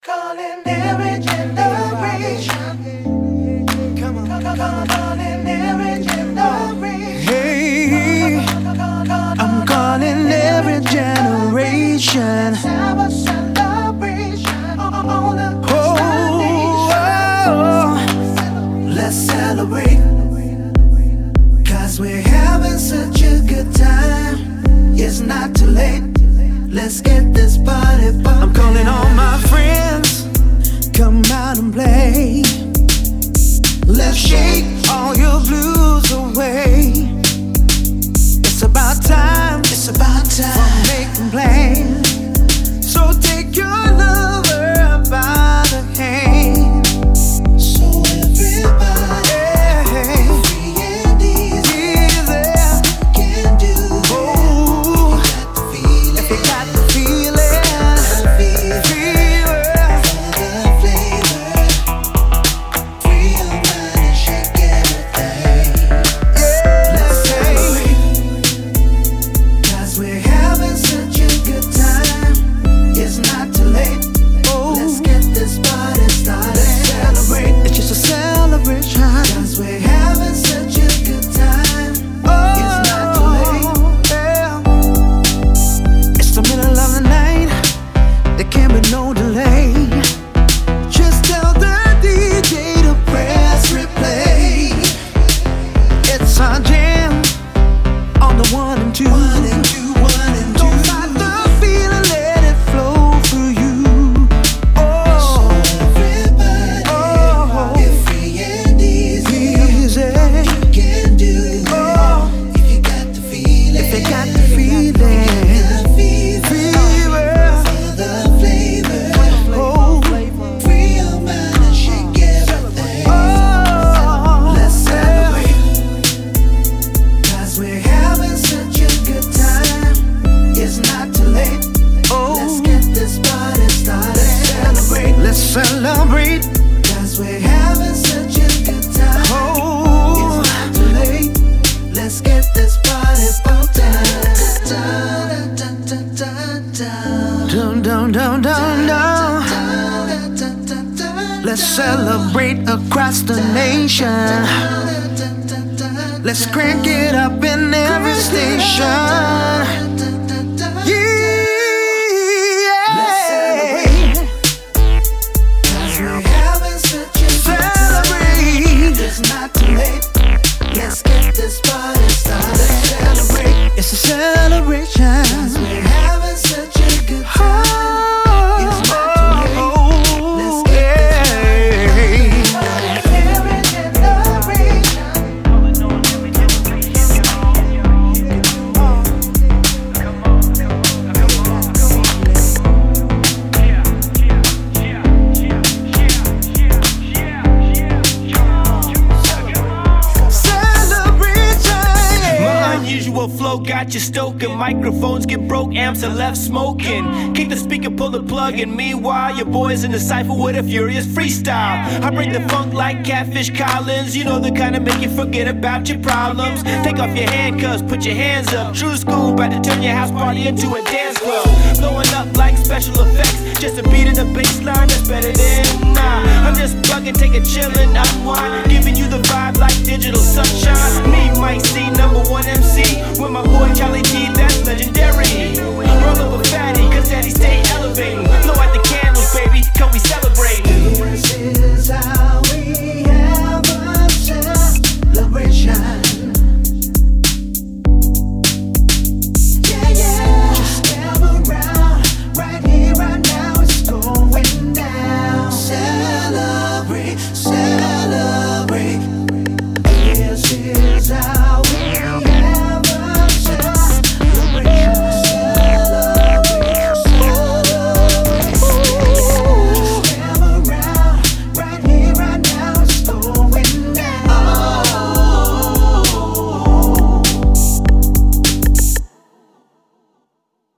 Calling every generation. Come on, calling every generation. Hey, I'm calling every generation. Have a celebration on the let's celebrate, 'cause we're having such a good time. It's not too late, let's get this party bumping. I'm calling all my friends, come out and play. Let's shake all your blues away. It's about time, for making plans. So take your lover by the hand. So everybody, free and easy, can do it. If you got the feeling, feel it. For the flavor, free your mind and shake everything. Let's celebrate, 'cause we're having such a good time. It's not too late, let's get this party started. Celebrate, it's just a celebration, 'cause we're having such a good time. It's not too late, it's the middle of the night, there can't be no delay. Just tell the DJ to press replay. It's our jam on the 1 and 2. Don't fight the feeling, let it flow through you. So everybody, get free and easy. You can do it. If you got the feeling, feel for the flavor, free your mind and shake everything. Let's celebrate, 'cause we're having such a good time. It's not too late, let's get this party started. Let's celebrate, 'cause we're having such a good time. It's not too late, let's get this party bumping. Dun, dun, dun, dun. Let's celebrate across the nation. Let's crank it up in every station. Yeah. Let's celebrate, 'cause we're having such a good time. It's not too late, let's get this party started. Celebrate, it's a celebration, 'cause we're having such a good time. It's not too late, let's get this party started. every generation. My unusual flow got you stoking. Microphones get broke, amps are left smoking. Kick the speaker, pull the plug, and meanwhile, your boys in the cypher with a furious freestyle. I bring the funk like Catfish Collins. You know the kind of make you forget about your problems. Take off your handcuffs, put your hands up. True school, about to turn your house party into a dance club. Blowing up like special effects. Just a beat in the bass line that's better than nah. I'm just bugging, take a chill and unwind. Giving you the vibe like digital sunshine. Me, Mike C, #1 MC. With my boy Charlie D, that's legendary. Roll up a fatty, 'cause daddy stay elevating.